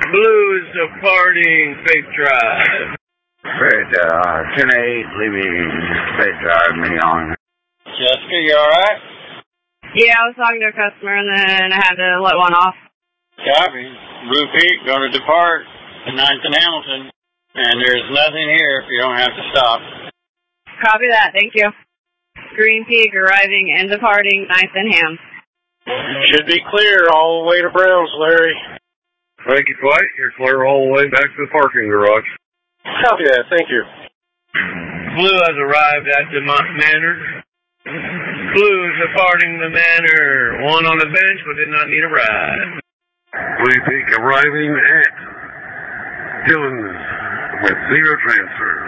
Blue is departing Fake Drive. Freight, 10-8, leaving Freight Drive, Leon. Jessica, you alright? Yeah, I was talking to a customer and then I had to let one off. Copy. Blue Peak, going to depart to 9th and Hamilton. And there's nothing here if you don't have to stop. Copy that, thank you. Green Peak arriving and departing 9th and Ham. Should be clear all the way to Browns, Larry. Thank you, Dwight. You're clear all the way back to the parking garage. Copy that, thank you. Blue has arrived at Demont Manor. Blue is departing the manor. One on the bench but did not need a ride. Blue Peak arriving at Dillon with 0 transfer.